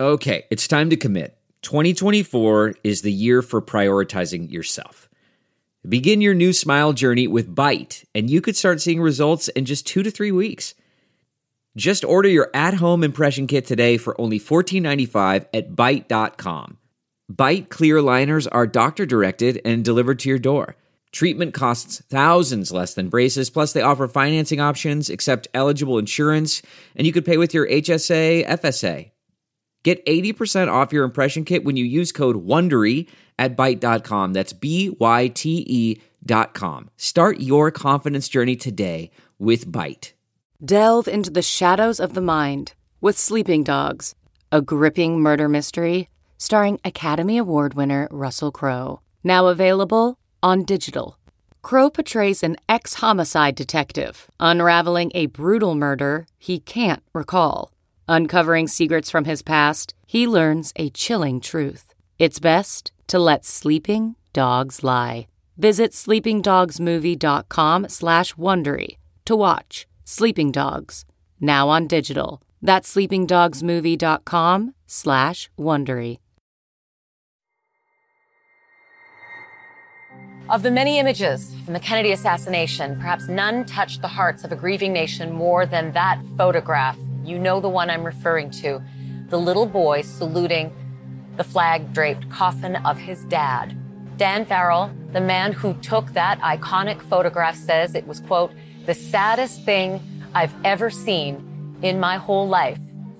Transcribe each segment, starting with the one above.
Okay, it's time to commit. 2024 is the year for prioritizing yourself. Begin your new smile journey with Byte, and you could start seeing results in just 2 to 3 weeks. Just order your at-home impression kit today for only $14.95 at Byte.com. Byte clear liners are doctor-directed and delivered to your door. Treatment costs thousands less than braces, plus they offer financing options, accept eligible insurance, and you could pay with your HSA, FSA. Get 80% off your impression kit when you use code WONDERY at Byte.com. That's BYTE.com. Start your confidence journey today with Byte. Delve into the shadows of the mind with Sleeping Dogs, a gripping murder mystery starring Academy Award winner Russell Crowe. Now available on digital. Crowe portrays an ex-homicide detective unraveling a brutal murder he can't recall. Uncovering secrets from his past, he learns a chilling truth. It's best to let sleeping dogs lie. Visit sleepingdogsmovie.com/Wondery to watch Sleeping Dogs, now on digital. That's sleepingdogsmovie.com/Wondery. Of the many images from the Kennedy assassination, perhaps none touched the hearts of a grieving nation more than that photograph. You know the one I'm referring to. The little boy saluting the flag-draped coffin of his dad. Dan Farrell, the man who took that iconic photograph, says it was, quote, the saddest thing I've ever seen in my whole life.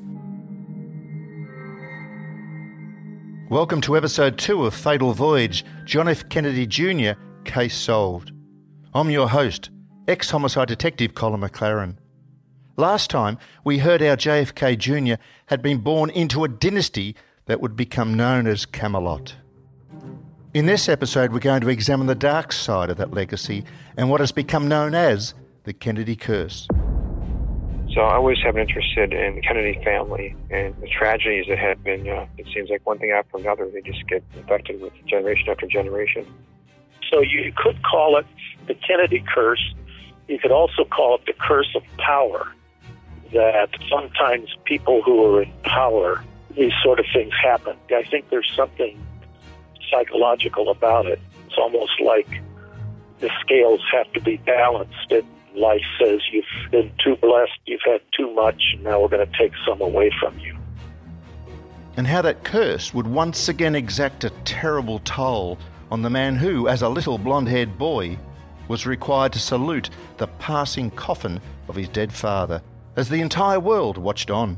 Welcome to episode 2 of Fatal Voyage, John F. Kennedy Jr., Case Solved. I'm your host, ex-homicide detective Colin McLaren. Last time, we heard how JFK Jr. had been born into a dynasty that would become known as Camelot. In this episode, we're going to examine the dark side of that legacy and what has become known as the Kennedy Curse. So I always have been interested in the Kennedy family and the tragedies that have been, it seems like one thing after another, they just get infected with generation after generation. So you could call it the Kennedy curse. You could also call it the curse of power, that sometimes people who are in power, these sort of things happen. I think there's something psychological about it. It's almost like the scales have to be balanced. Life says you've been too blessed, you've had too much, and now we're going to take some away from you. And how that curse would once again exact a terrible toll on the man who, as a little blonde-haired boy, was required to salute the passing coffin of his dead father as the entire world watched on.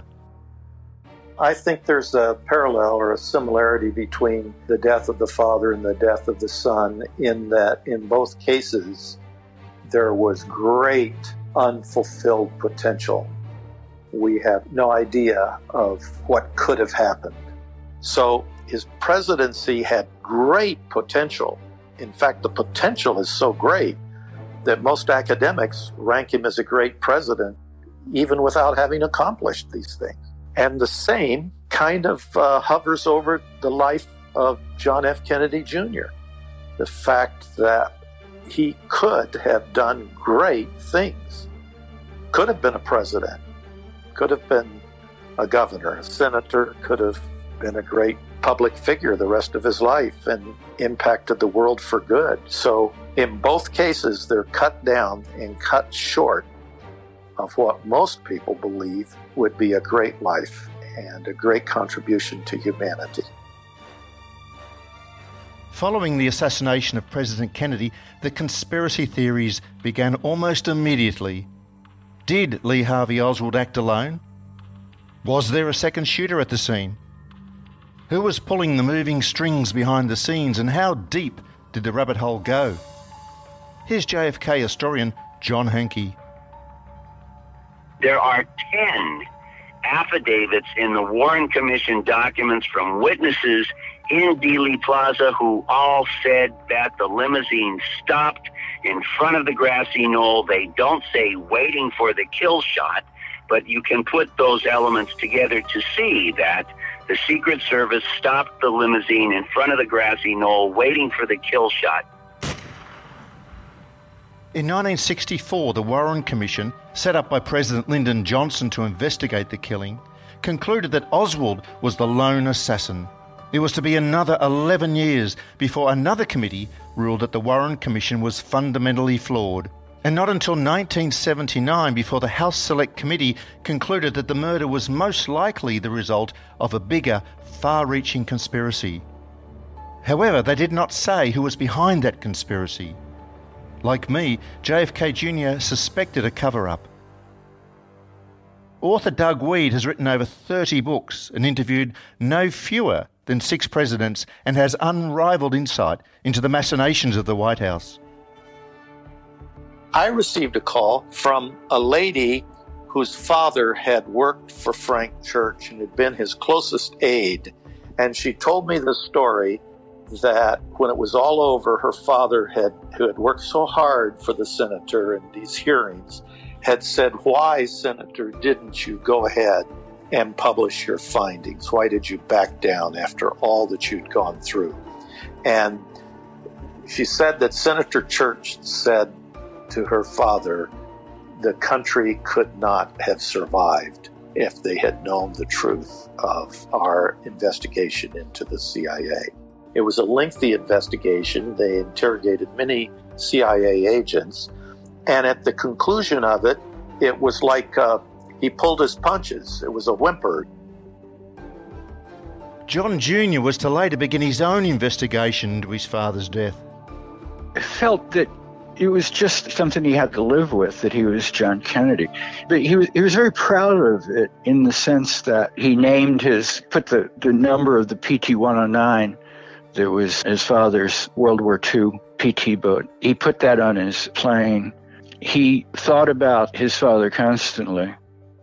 I think there's a parallel or a similarity between the death of the father and the death of the son, in that in both cases there was great unfulfilled potential. We have no idea of what could have happened. So his presidency had great potential. In fact, the potential is so great that most academics rank him as a great president, even without having accomplished these things. And the same kind of hovers over the life of John F. Kennedy Jr. The fact that he could have done great things, could have been a president, could have been a governor, a senator, could have been a great public figure the rest of his life and impacted the world for good. So in both cases, they're cut down and cut short of what most people believe would be a great life and a great contribution to humanity. Following the assassination of President Kennedy, the conspiracy theories began almost immediately. Did Lee Harvey Oswald act alone? Was there a second shooter at the scene? Who was pulling the moving strings behind the scenes, and how deep did the rabbit hole go? Here's JFK historian John Hankey. There are 10 affidavits in the Warren Commission documents from witnesses in Dealey Plaza who all said that the limousine stopped in front of the grassy knoll. They don't say waiting for the kill shot, but you can put those elements together to see that the Secret Service stopped the limousine in front of the grassy knoll waiting for the kill shot. In 1964, the Warren Commission, set up by President Lyndon Johnson to investigate the killing, concluded that Oswald was the lone assassin. It was to be another 11 years before another committee ruled that the Warren Commission was fundamentally flawed. And not until 1979 before the House Select Committee concluded that the murder was most likely the result of a bigger, far-reaching conspiracy. However, they did not say who was behind that conspiracy. Like me, JFK Jr. suspected a cover-up. Author Doug Wead has written over 30 books and interviewed no fewer than 6 presidents and has unrivaled insight into the machinations of the White House. I received a call from a lady whose father had worked for Frank Church and had been his closest aide. And she told me the story that when it was all over, her father, who had worked so hard for the senator in these hearings, had said, "Why, Senator, didn't you go ahead and publish your findings? Why did you back down after all that you'd gone through?" And she said that Senator Church said to her father, the country could not have survived if they had known the truth of our investigation into the CIA. It was a lengthy investigation. They interrogated many CIA agents. And at the conclusion of it, it was like he pulled his punches. It was a whimper. John Jr. was to later begin his own investigation into his father's death. I felt that it was just something he had to live with, that he was John Kennedy. But he was very proud of it in the sense that he put the number of the PT-109 that was his father's World War II PT boat. He put that on his plane. He thought about his father constantly.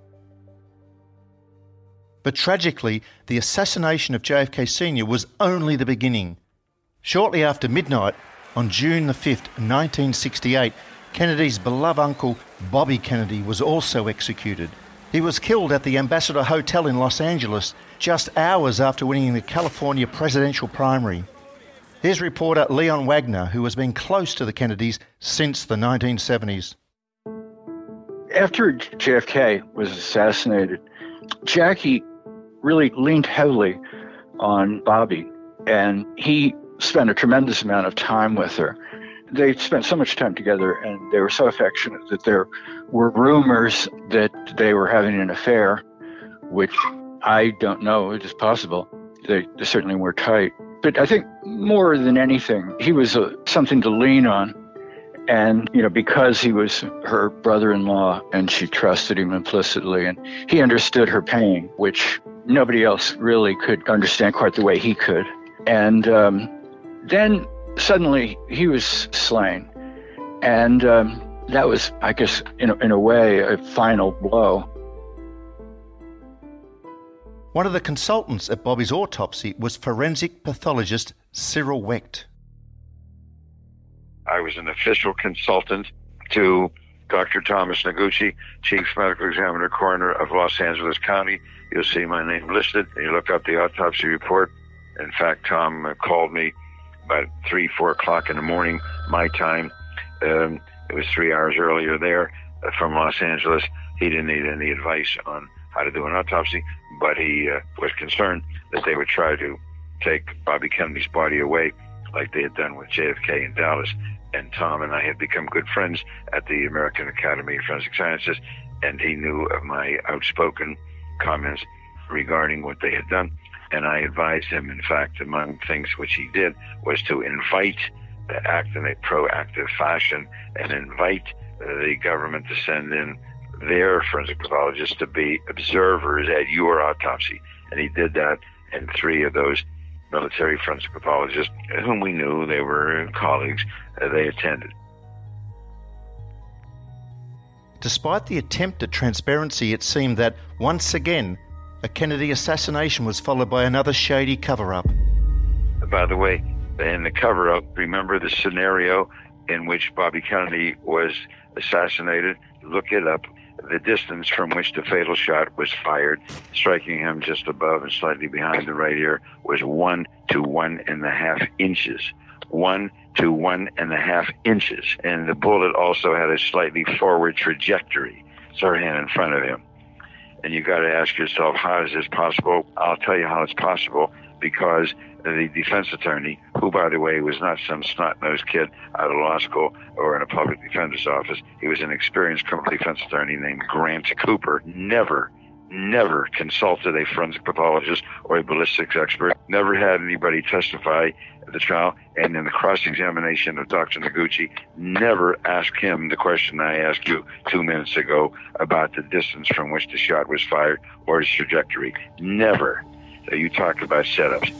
But tragically, the assassination of JFK Sr. was only the beginning. Shortly after midnight, on June the 5th, 1968, Kennedy's beloved uncle, Bobby Kennedy, was also executed. He was killed at the Ambassador Hotel in Los Angeles just hours after winning the California presidential primary. Here's reporter Leon Wagner, who has been close to the Kennedys since the 1970s. After JFK was assassinated, Jackie really leaned heavily on Bobby, and he spent a tremendous amount of time with her. They spent so much time together, and they were so affectionate that there were rumors that they were having an affair, which I don't know. It is possible. They certainly were tight. But I think more than anything, he was something to lean on. And, because he was her brother-in-law and she trusted him implicitly, and he understood her pain, which nobody else really could understand quite the way he could. And then suddenly he was slain. And that was, I guess, in a way, a final blow. One of the consultants at Bobby's autopsy was forensic pathologist Cyril Wecht. I was an official consultant to Dr. Thomas Noguchi, Chief Medical Examiner Coroner of Los Angeles County. You'll see my name listed. You look up the autopsy report. In fact, Tom called me about 3-4 o'clock in the morning, my time. It was 3 hours earlier there from Los Angeles. He didn't need any advice on how to do an autopsy, but he was concerned that they would try to take Bobby Kennedy's body away like they had done with JFK in Dallas. And Tom and I had become good friends at the American Academy of Forensic Sciences, and he knew of my outspoken comments regarding what they had done. And I advised him, in fact, among things which he did, was to act in a proactive fashion and invite the government to send in their forensic pathologists to be observers at your autopsy. And he did that, and 3 of those military forensic pathologists, whom we knew, they were colleagues, they attended. Despite the attempt at transparency, it seemed that, once again, a Kennedy assassination was followed by another shady cover-up. By the way, in the cover-up, remember the scenario in which Bobby Kennedy was assassinated? Look it up. The distance from which the fatal shot was fired, striking him just above and slightly behind the right ear, was 1 to 1.5 inches. 1 to 1.5 inches. And the bullet also had a slightly forward trajectory, sort of in front of him. And you got to ask yourself, how is this possible? I'll tell you how it's possible, because the defense attorney, who, by the way, was not some snot-nosed kid out of law school or in a public defender's office, he was an experienced criminal defense attorney named Grant Cooper, never consulted a forensic pathologist or a ballistics expert, never had anybody testify at the trial, and in the cross-examination of Dr. Noguchi, never asked him the question I asked you 2 minutes ago about the distance from which the shot was fired or its trajectory. Never. So you talk about setups.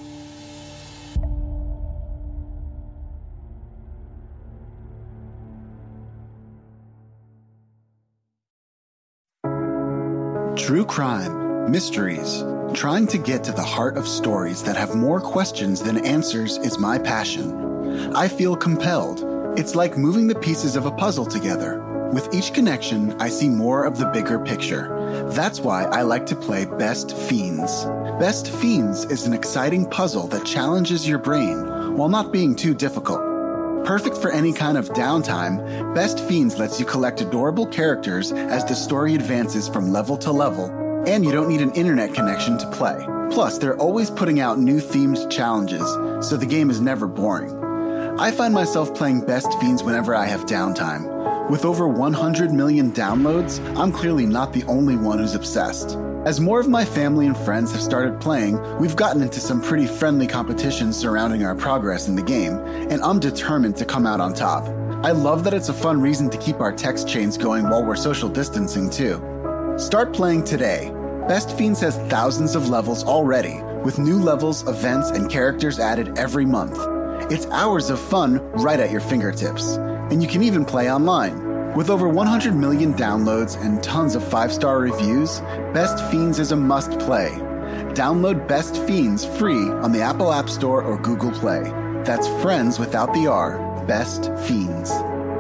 True crime, mysteries, trying to get to the heart of stories that have more questions than answers is my passion. I feel compelled. It's like moving the pieces of a puzzle together. With each connection, I see more of the bigger picture. That's why I like to play Best Fiends. Best Fiends is an exciting puzzle that challenges your brain while not being too difficult. Perfect for any kind of downtime, Best Fiends lets you collect adorable characters as the story advances from level to level, and you don't need an internet connection to play. Plus, they're always putting out new themed challenges, so the game is never boring. I find myself playing Best Fiends whenever I have downtime. With over 100 million downloads, I'm clearly not the only one who's obsessed. As more of my family and friends have started playing, we've gotten into some pretty friendly competitions surrounding our progress in the game, and I'm determined to come out on top. I love that it's a fun reason to keep our text chains going while we're social distancing too. Start playing today. Best Fiends has thousands of levels already, with new levels, events, and characters added every month. It's hours of fun right at your fingertips, and you can even play online. With over 100 million downloads and tons of 5-star reviews, Best Fiends is a must-play. Download Best Fiends free on the Apple App Store or Google Play. That's friends without the R. Best Fiends.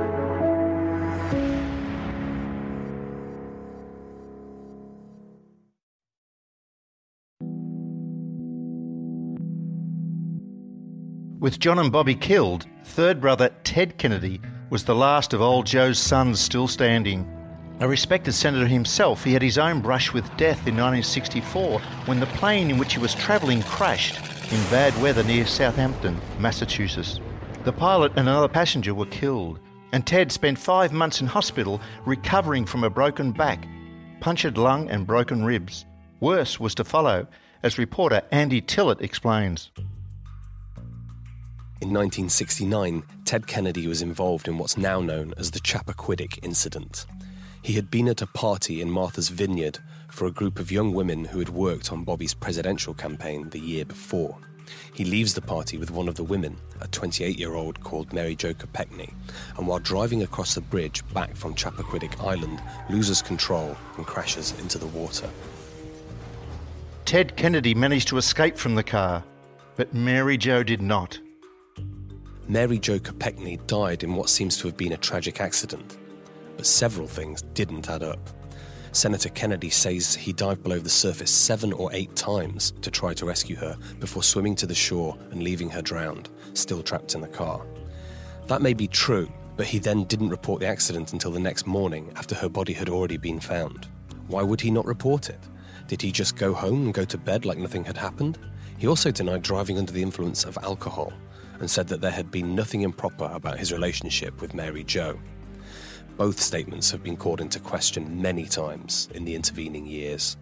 With John and Bobby killed, third brother Ted Kennedy was the last of old Joe's sons still standing. A respected senator himself, he had his own brush with death in 1964 when the plane in which he was travelling crashed in bad weather near Southampton, Massachusetts. The pilot and another passenger were killed, and Ted spent 5 months in hospital recovering from a broken back, punctured lung and broken ribs. Worse was to follow, as reporter Andy Tillett explains. In 1969, Ted Kennedy was involved in what's now known as the Chappaquiddick incident. He had been at a party in Martha's Vineyard for a group of young women who had worked on Bobby's presidential campaign the year before. He leaves the party with one of the women, a 28-year-old called Mary Jo Kopechne, and while driving across the bridge back from Chappaquiddick Island, loses control and crashes into the water. Ted Kennedy managed to escape from the car, but Mary Jo did not. Mary Jo Kopechne died in what seems to have been a tragic accident, but several things didn't add up. Senator Kennedy says he dived below the surface 7 or 8 times to try to rescue her before swimming to the shore and leaving her drowned, still trapped in the car. That may be true, but he then didn't report the accident until the next morning after her body had already been found. Why would he not report it? Did he just go home and go to bed like nothing had happened? He also denied driving under the influence of alcohol and said that there had been nothing improper about his relationship with Mary Jo. Both statements have been called into question many times in the intervening years.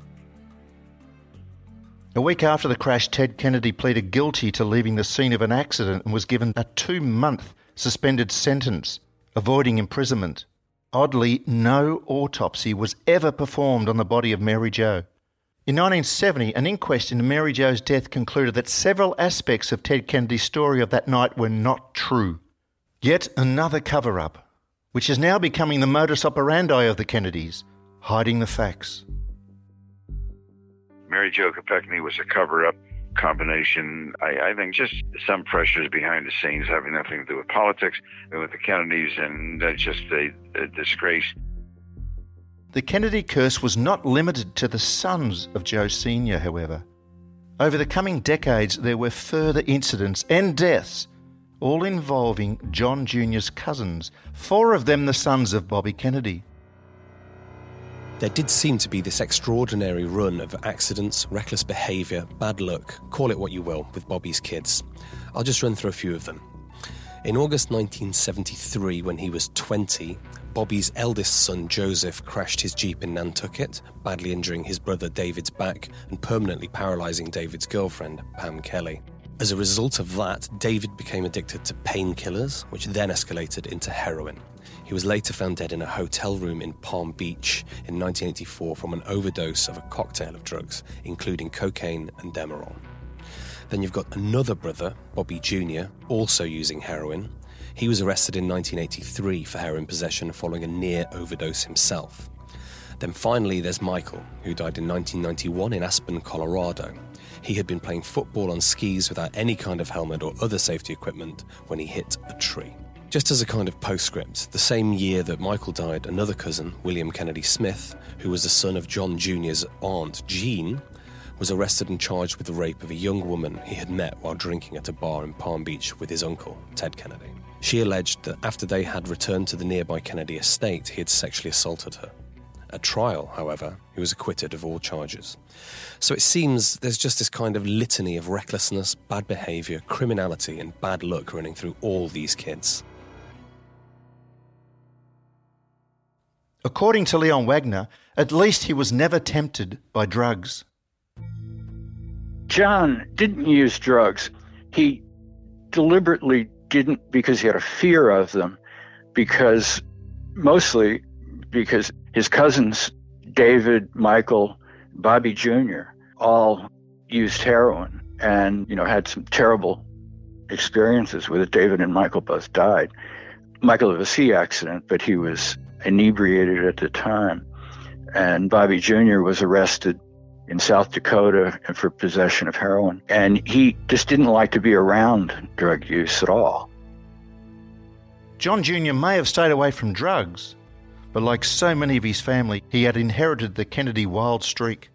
A week after the crash, Ted Kennedy pleaded guilty to leaving the scene of an accident and was given a 2-month suspended sentence, avoiding imprisonment. Oddly, no autopsy was ever performed on the body of Mary Jo. In 1970, an inquest into Mary Jo's death concluded that several aspects of Ted Kennedy's story of that night were not true. Yet another cover-up, which is now becoming the modus operandi of the Kennedys, hiding the facts. Mary Jo Kopechne was a cover-up combination. I think just some pressures behind the scenes having nothing to do with politics and with the Kennedys, and that's just a disgrace. The Kennedy curse was not limited to the sons of Joe Sr., however. Over the coming decades, there were further incidents and deaths, all involving John Jr.'s cousins, 4 of them the sons of Bobby Kennedy. There did seem to be this extraordinary run of accidents, reckless behaviour, bad luck, call it what you will, with Bobby's kids. I'll just run through a few of them. In August 1973, when he was 20, Bobby's eldest son, Joseph, crashed his Jeep in Nantucket, badly injuring his brother David's back and permanently paralysing David's girlfriend, Pam Kelly. As a result of that, David became addicted to painkillers, which then escalated into heroin. He was later found dead in a hotel room in Palm Beach in 1984 from an overdose of a cocktail of drugs, including cocaine and Demerol. Then you've got another brother, Bobby Jr., also using heroin. He was arrested in 1983 for heroin possession following a near overdose himself. Then finally there's Michael, who died in 1991 in Aspen, Colorado. He had been playing football on skis without any kind of helmet or other safety equipment when he hit a tree. Just as a kind of postscript, the same year that Michael died, another cousin, William Kennedy Smith, who was the son of John Jr.'s aunt, Jean, was arrested and charged with the rape of a young woman he had met while drinking at a bar in Palm Beach with his uncle, Ted Kennedy. She alleged that after they had returned to the nearby Kennedy estate, he had sexually assaulted her. At trial, however, he was acquitted of all charges. So it seems there's just this kind of litany of recklessness, bad behaviour, criminality and bad luck running through all these kids. According to Leon Wagner, at least he was never tempted by drugs. John didn't use drugs. He deliberately didn't because he had a fear of them, mostly because his cousins, David, Michael, Bobby Jr., all used heroin and, had some terrible experiences with it. David and Michael both died. Michael had a sea accident, but he was inebriated at the time. And Bobby Jr. was arrested in South Dakota for possession of heroin. And he just didn't like to be around drug use at all. John Jr. may have stayed away from drugs, but like so many of his family, he had inherited the Kennedy wild streak.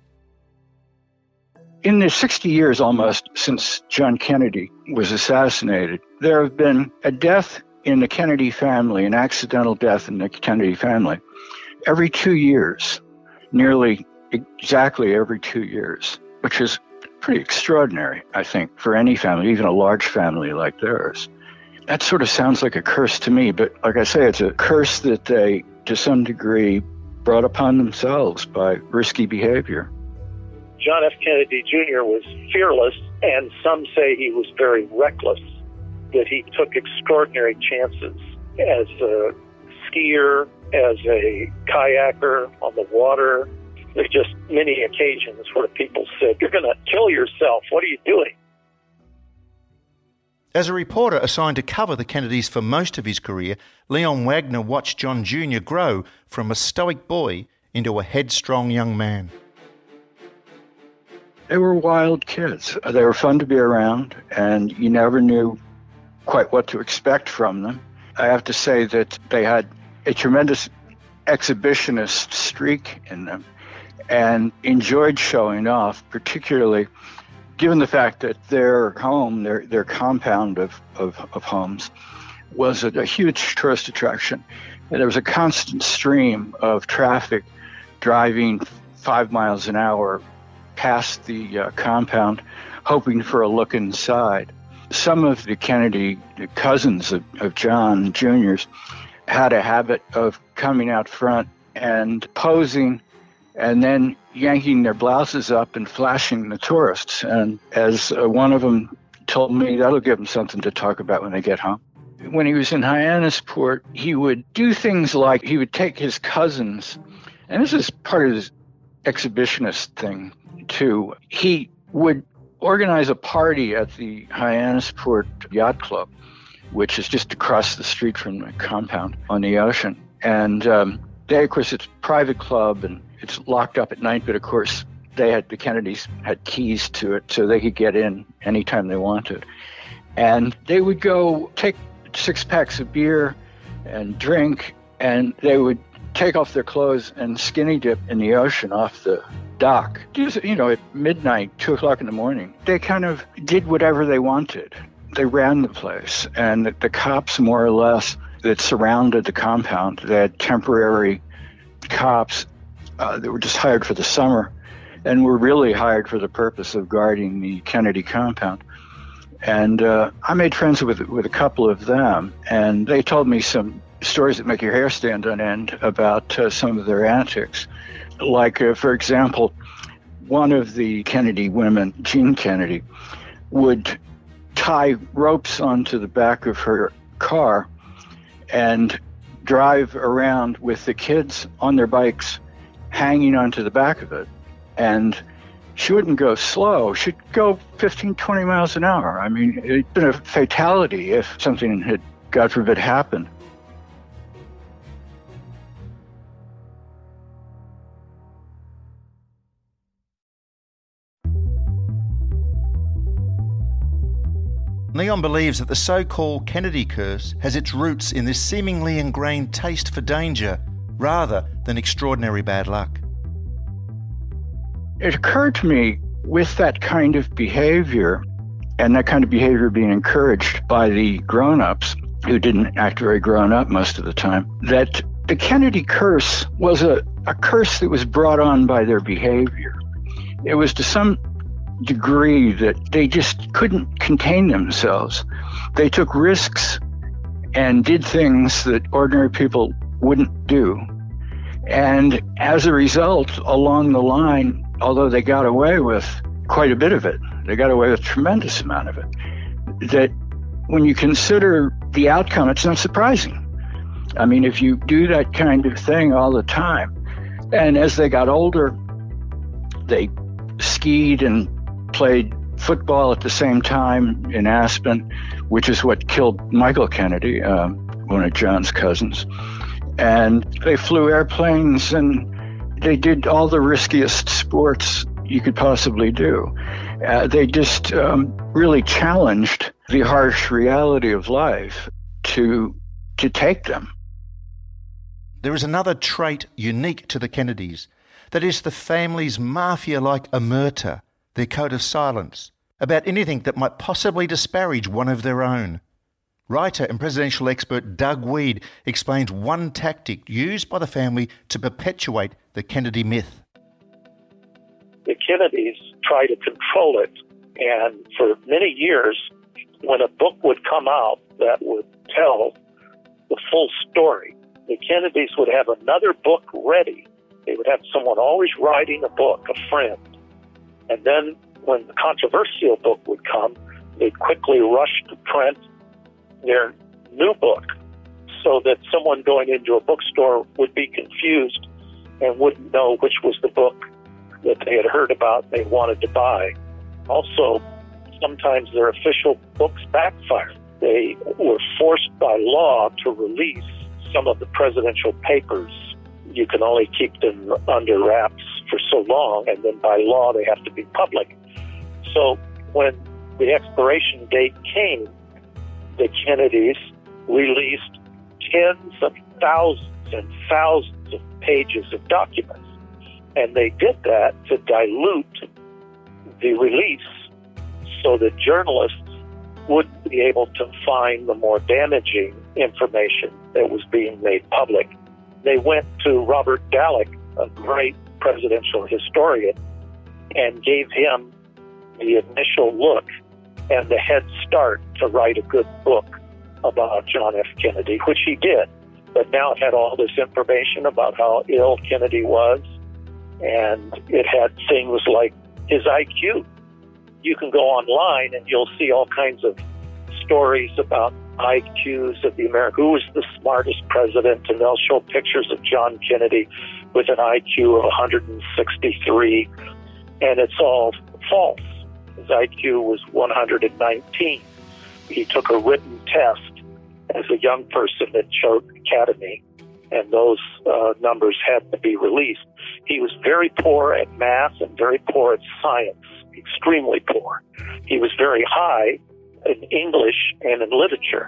In the 60 years almost since John Kennedy was assassinated, there have been a death in the Kennedy family, an accidental death in the Kennedy family, every 2 years, nearly exactly every 2 years, which is pretty extraordinary, I think, for any family, even a large family like theirs. That sort of sounds like a curse to me, but like I say, it's a curse that they, to some degree, brought upon themselves by risky behavior. John F. Kennedy Jr. was fearless, and some say he was very reckless, that he took extraordinary chances as a skier, as a kayaker on the water. There's just many occasions where people said, "You're going to kill yourself. What are you doing?" As a reporter assigned to cover the Kennedys for most of his career, Leon Wagner watched John Jr. grow from a stoic boy into a headstrong young man. They were wild kids. They were fun to be around, and you never knew quite what to expect from them. I have to say that they had a tremendous exhibitionist streak in them and enjoyed showing off, particularly given the fact that their home, their compound of homes, was a huge tourist attraction. And there was a constant stream of traffic driving 5 miles an hour past the compound, hoping for a look inside. Some of the Kennedy cousins of John Jr.'s had a habit of coming out front and posing and then yanking their blouses up and flashing the tourists. And as one of them told me, that'll give them something to talk about when they get home. When he was in Hyannisport, he would do things like he would take his cousins, and this is part of his exhibitionist thing too. He would organize a party at the Hyannisport Yacht Club, which is just across the street from the compound on the ocean. And they, of course, it's a private club and it's locked up at night, but of course the Kennedys had keys to it so they could get in anytime they wanted. And they would go take 6 packs of beer and drink, and they would take off their clothes and skinny dip in the ocean off the dock. Just, at midnight, 2 o'clock in the morning. They kind of did whatever they wanted. They ran the place, and the cops, more or less, that surrounded the compound, they had temporary cops that were just hired for the summer and were really hired for the purpose of guarding the Kennedy compound. And I made friends with a couple of them, and they told me some stories that make your hair stand on end about some of their antics. Like, for example, one of the Kennedy women, Jean Kennedy, would tie ropes onto the back of her car and drive around with the kids on their bikes hanging onto the back of it. And she wouldn't go slow. She'd go 15, 20 miles an hour. I mean, it'd been a fatality if something had, God forbid, happened. Leon believes that the so-called Kennedy curse has its roots in this seemingly ingrained taste for danger rather than extraordinary bad luck. It occurred to me, with that kind of behavior, and that kind of behavior being encouraged by the grown-ups, who didn't act very grown up most of the time, that the Kennedy curse was a curse that was brought on by their behavior. It was to some degree that they just couldn't contain themselves. They took risks and did things that ordinary people wouldn't do. And as a result, along the line, although they got away with quite a bit of it, they got away with a tremendous amount of it, that when you consider the outcome, it's not surprising. I mean, if you do that kind of thing all the time, and as they got older, they skied and played football at the same time in Aspen, which is what killed Michael Kennedy, one of John's cousins. And they flew airplanes and they did all the riskiest sports you could possibly do. They just really challenged the harsh reality of life to take them. There is another trait unique to the Kennedys. That is the family's mafia-like omerta, their code of silence, about anything that might possibly disparage one of their own. Writer and presidential expert Doug Wead explains one tactic used by the family to perpetuate the Kennedy myth. The Kennedys try to control it, and for many years, when a book would come out that would tell the full story, the Kennedys would have another book ready. They would have someone always writing a book, a friend. And then when the controversial book would come, they'd quickly rush to print their new book so that someone going into a bookstore would be confused and wouldn't know which was the book that they had heard about and they wanted to buy. Also, sometimes their official books backfired. They were forced by law to release some of the presidential papers. You can only keep them under wraps for so long, and then by law they have to be public. So when the expiration date came, the Kennedys released tens of thousands and thousands of pages of documents. And they did that to dilute the release so that journalists wouldn't be able to find the more damaging information that was being made public. They went to Robert Dallek, a great presidential historian, and gave him the initial look and the head start to write a good book about John F. Kennedy, which he did. But now it had all this information about how ill Kennedy was, and it had things like his IQ. You can go online and you'll see all kinds of stories about IQs of the American, who was the smartest president, and they'll show pictures of John Kennedy with an IQ of 163, and it's all false. His IQ was 119. He took a written test as a young person at Choate Academy, and those numbers had to be released. He was very poor at math and very poor at science, extremely poor. He was very high in English and in literature.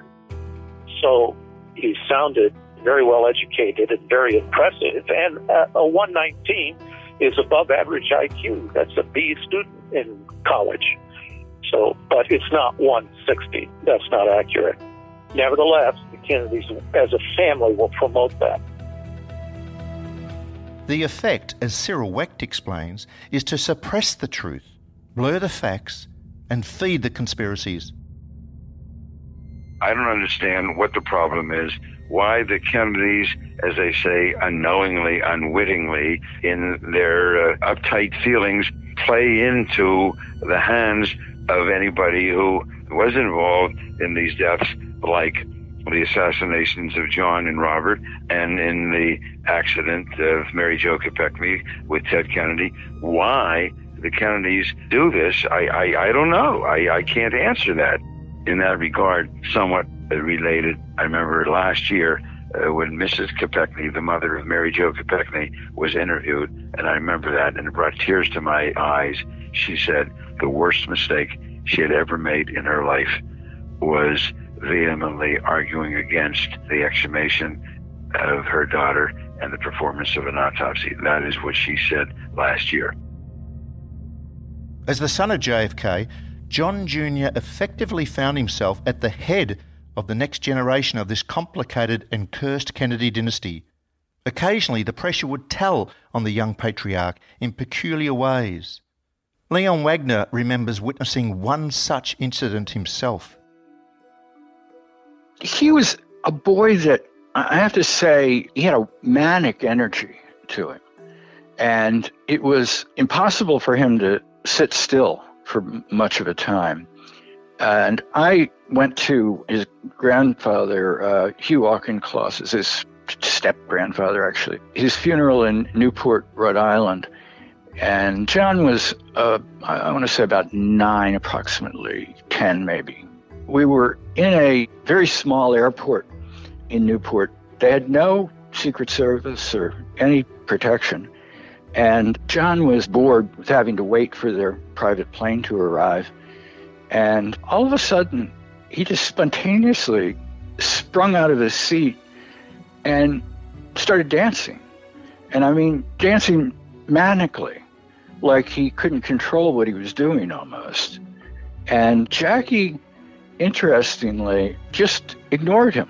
So he sounded very well educated and very impressive. And a 119 is above average IQ. That's a B student in college. So, but it's not 160. That's not accurate. Nevertheless, the Kennedys as a family will promote that. The effect, as Cyril Wecht explains, is to suppress the truth, blur the facts, and feed the conspiracies. I don't understand what the problem is, why the Kennedys, as they say, unknowingly, unwittingly, in their uptight feelings, play into the hands of anybody who was involved in these deaths, like the assassinations of John and Robert, and in the accident of Mary Jo Kopechne with Ted Kennedy. Why the Kennedys do this, I don't know. I can't answer that. In that regard, somewhat related, I remember last year when Mrs. Kopechne, the mother of Mary Jo Kopechne, was interviewed, and I remember that, and it brought tears to my eyes. She said the worst mistake she had ever made in her life was vehemently arguing against the exhumation of her daughter and the performance of an autopsy. That is what she said last year. As the son of JFK, John Jr. effectively found himself at the head of the next generation of this complicated and cursed Kennedy dynasty. Occasionally, the pressure would tell on the young patriarch in peculiar ways. Leon Wagner remembers witnessing one such incident himself. He was a boy that, I have to say, he had a manic energy to him. And it was impossible for him to sit still for much of a time. And I went to his grandfather, Hugh Auchincloss, his step-grandfather, actually, his funeral in Newport, Rhode Island. And John was, I want to say about 9, approximately 10 maybe. We were in a very small airport in Newport. They had no Secret Service or any protection. And John was bored with having to wait for their private plane to arrive. And all of a sudden, he just spontaneously sprung out of his seat and started dancing. And I mean, dancing manically, like he couldn't control what he was doing almost. And Jackie, interestingly, just ignored him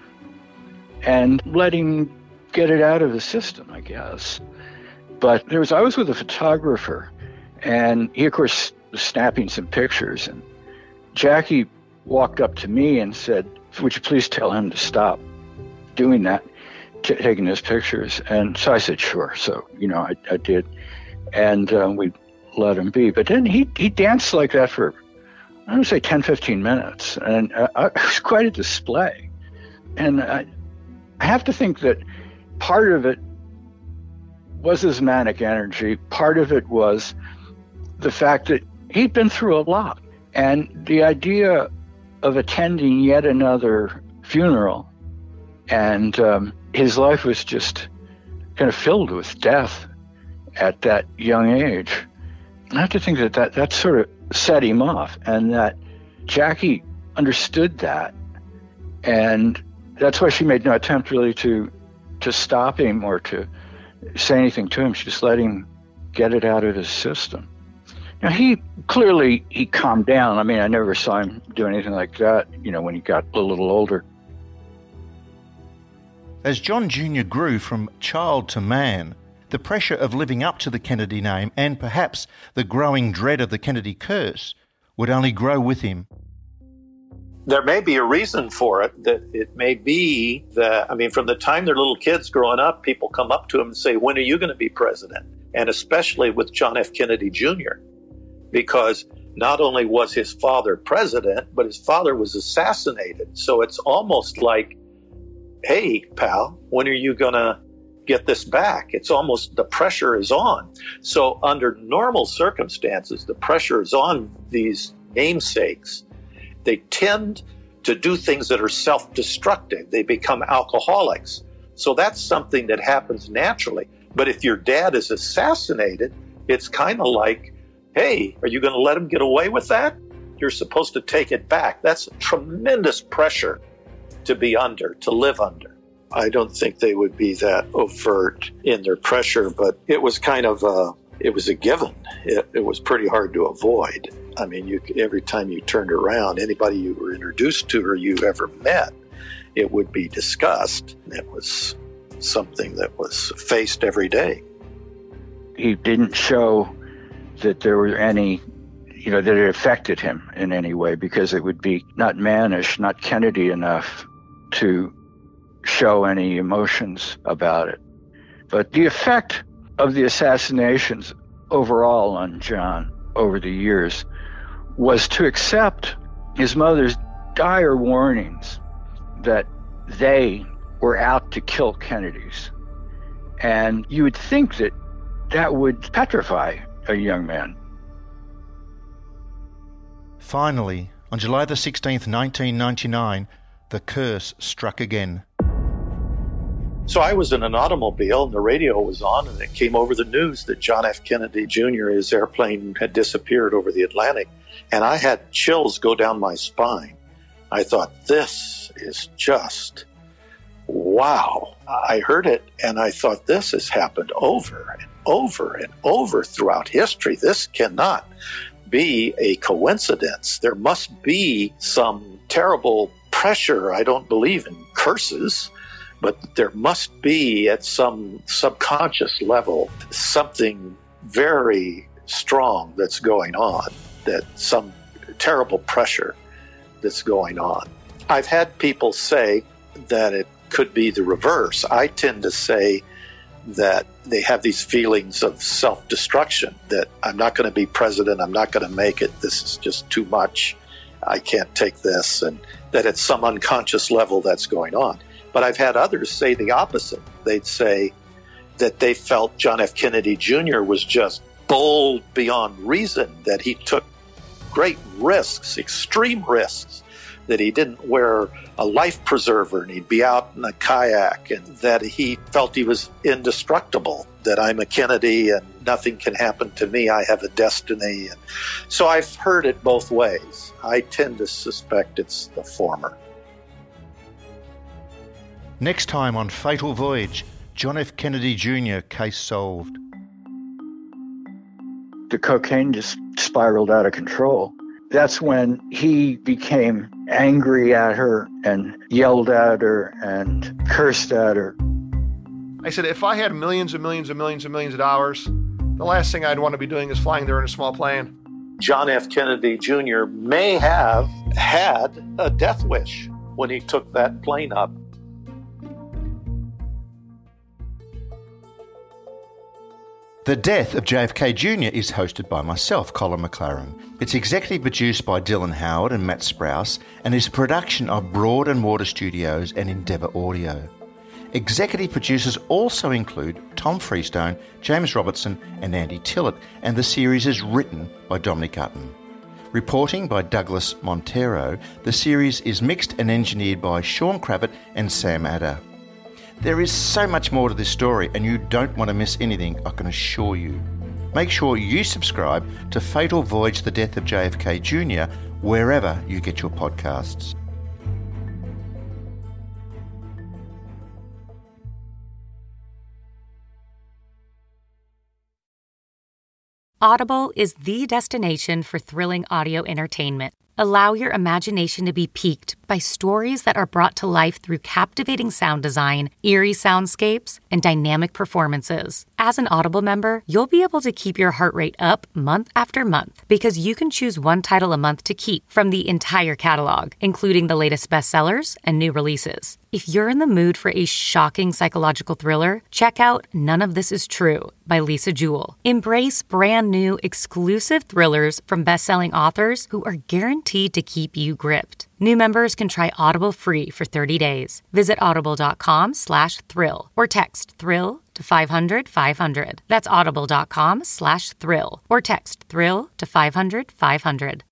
and let him get it out of the system, I guess. But I was with a photographer, and he, of course, was snapping some pictures. And Jackie walked up to me and said, "Would you please tell him to stop doing that, taking his pictures?" And so I said, "Sure." So, I did. And we let him be. But then he danced like that for, I would say, 10, 15 minutes. And it was quite a display. And I have to think that part of it was his manic energy. Part of it was the fact that he'd been through a lot. And the idea of attending yet another funeral, and his life was just kind of filled with death at that young age. I have to think that sort of set him off, and that Jackie understood that. And that's why she made no attempt really to stop him or to say anything to him. She just let him get it out of his system. Now, he calmed down. I mean, I never saw him do anything like that, when he got a little older. As John Jr. grew from child to man, the pressure of living up to the Kennedy name and perhaps the growing dread of the Kennedy curse would only grow with him. There may be a reason for it, that it may be that, from the time they're little kids growing up, people come up to him and say, "When are you going to be president?" And especially with John F. Kennedy Jr., because not only was his father president, but his father was assassinated. So it's almost like, "Hey, pal, when are you going to get this back?" It's almost, the pressure is on. So under normal circumstances, the pressure is on these namesakes. They tend to do things that are self-destructive. They become alcoholics. So that's something that happens naturally. But if your dad is assassinated, it's kind of like, "Hey, are you going to let him get away with that? You're supposed to take it back." That's tremendous pressure to be under, to live under. I don't think they would be that overt in their pressure, but it was kind of it was a given. It was pretty hard to avoid. Every time you turned around, anybody you were introduced to or you ever met, it would be discussed. It was something that was faced every day. he didn't show that there were any, that it affected him in any way, because it would be not mannish, not Kennedy enough to show any emotions about it. But the effect of the assassinations overall on John over the years was to accept his mother's dire warnings that they were out to kill Kennedys. And you would think that that would petrify a young man. Finally, on July the 16th, 1999, the curse struck again. So I was in an automobile and the radio was on, and it came over the news that John F. Kennedy Jr., his airplane had disappeared over the Atlantic, and I had chills go down my spine. I thought, this is just, wow. I heard it and I thought, this has happened over and over and over throughout history. This cannot be a coincidence. There must be some terrible pressure. I don't believe in curses, but there must be at some subconscious level something very strong that's going on, that some terrible pressure that's going on. I've had people say that it could be the reverse. I tend to say that they have these feelings of self-destruction, that I'm not going to be president, I'm not going to make it, this is just too much, I can't take this, and that at some unconscious level that's going on. But I've had others say the opposite. They'd say that they felt John F. Kennedy Jr. was just bold beyond reason, that he took great risks, extreme risks, that he didn't wear a life preserver and he'd be out in a kayak, and that he felt he was indestructible, that I'm a Kennedy and nothing can happen to me, I have a destiny. And so I've heard it both ways. I tend to suspect it's the former. Next time on Fatal Voyage, John F. Kennedy Jr. case solved. The cocaine just spiraled out of control. That's when he became angry at her and yelled at her and cursed at her. I said, if I had millions and millions and millions and millions of dollars, the last thing I'd want to be doing is flying there in a small plane. John F. Kennedy Jr. may have had a death wish when he took that plane up. The Death of JFK Jr. is hosted by myself, Colin McLaren. It's executive produced by Dylan Howard and Matt Sprouse, and is a production of Broad and Water Studios and Endeavour Audio. Executive producers also include Tom Freestone, James Robertson and Andy Tillett, and the series is written by Dominic Utton. Reporting by Douglas Montero, the series is mixed and engineered by Sean Kravitz and Sam Adder. There is so much more to this story, and you don't want to miss anything, I can assure you. Make sure you subscribe to Fatal Voyage: The Death of JFK Jr. wherever you get your podcasts. Audible is the destination for thrilling audio entertainment. Allow your imagination to be piqued by stories that are brought to life through captivating sound design, eerie soundscapes, and dynamic performances. As an Audible member, you'll be able to keep your heart rate up month after month because you can choose one title a month to keep from the entire catalog, including the latest bestsellers and new releases. If you're in the mood for a shocking psychological thriller, check out None of This Is True by Lisa Jewell. Embrace brand new, exclusive thrillers from best-selling authors who are guaranteed to keep you gripped. New members can try Audible free for 30 days. Visit audible.com/thrill or text thrill to 500-500. That's audible.com/thrill or text thrill to 500-500.